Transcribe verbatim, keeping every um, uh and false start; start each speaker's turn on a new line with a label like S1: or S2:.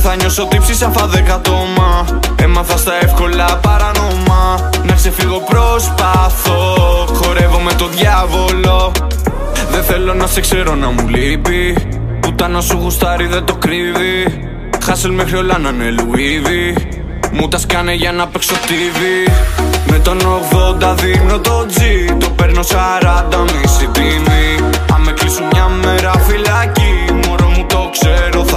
S1: θα νιώσω τύψη σαν φαδεκατόμα. Έμαθα στα εύκολα παράνομα. Να ξεφύγω προσπαθώ, χορεύω με το διάβολο. Δεν θέλω να σε ξέρω να μου λείπει. Ούτε να σου γουστάρει δεν το κρύβει. Χάσελ μέχρι όλα να είναι Λουίβι. Μου τα σκάνε για να παίξω τι βι. Με τον ογδόντα δίνω το G. Το παίρνω σαράντα μισή